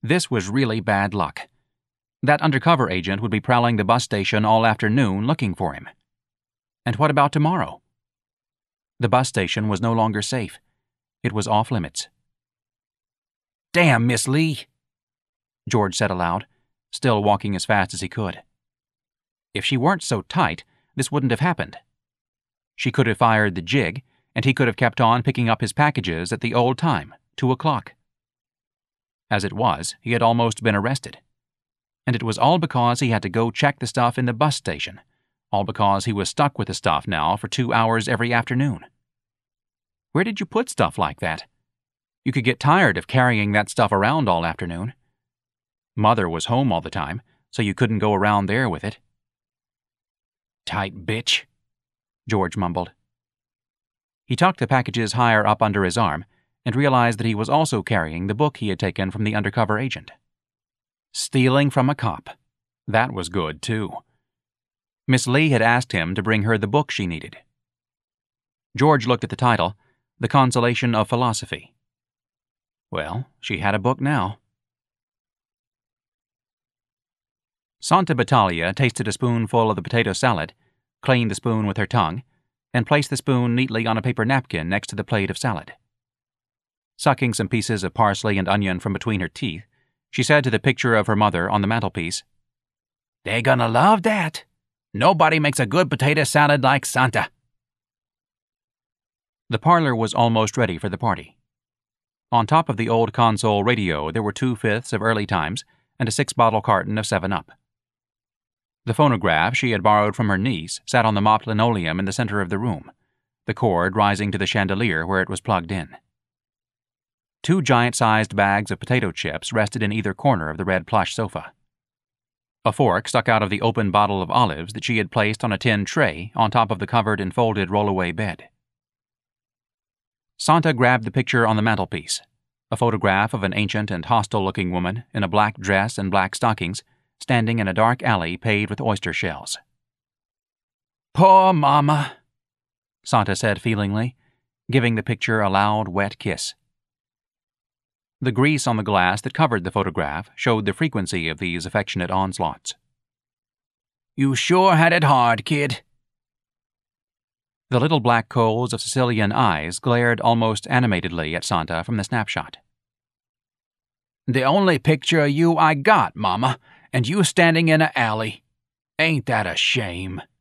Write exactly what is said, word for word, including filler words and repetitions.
This was really bad luck. That undercover agent would be prowling the bus station all afternoon looking for him. And what about tomorrow? The bus station was no longer safe. It was off limits. "Damn, Miss Lee," George said aloud, still walking as fast as he could. If she weren't so tight, this wouldn't have happened. She could have fired the jig, and he could have kept on picking up his packages at the old time, two o'clock. As it was, he had almost been arrested. And it was all because he had to go check the stuff in the bus station, all because he was stuck with the stuff now for two hours every afternoon. Where did you put stuff like that? You could get tired of carrying that stuff around all afternoon. Mother was home all the time, so you couldn't go around there with it. "Tight bitch," George mumbled. He tucked the packages higher up under his arm and realized that he was also carrying the book he had taken from the undercover agent. Stealing from a cop. That was good, too. Miss Lee had asked him to bring her the book she needed. George looked at the title, The Consolation of Philosophy. Well, she had a book now. Santa Battaglia tasted a spoonful of the potato salad, cleaned the spoon with her tongue, and placed the spoon neatly on a paper napkin next to the plate of salad. Sucking some pieces of parsley and onion from between her teeth, she said to the picture of her mother on the mantelpiece, "They gonna love that. Nobody makes a good potato salad like Santa." The parlor was almost ready for the party. On top of the old console radio there were two-fifths of Early Times and a six-bottle carton of seven up. The phonograph she had borrowed from her niece sat on the mopped linoleum in the center of the room, the cord rising to the chandelier where it was plugged in. Two giant-sized bags of potato chips rested in either corner of the red plush sofa. A fork stuck out of the open bottle of olives that she had placed on a tin tray on top of the covered and folded roll-away bed. Santa grabbed the picture on the mantelpiece, a photograph of an ancient and hostile-looking woman in a black dress and black stockings, standing in a dark alley paved with oyster shells. "Poor Mama," Santa said feelingly, giving the picture a loud, wet kiss. The grease on the glass that covered the photograph showed the frequency of these affectionate onslaughts. "You sure had it hard, kid." The little black coals of Sicilian eyes glared almost animatedly at Santa from the snapshot. "The only picture of you I got, Mama, and you standing in a alley. Ain't that a shame?"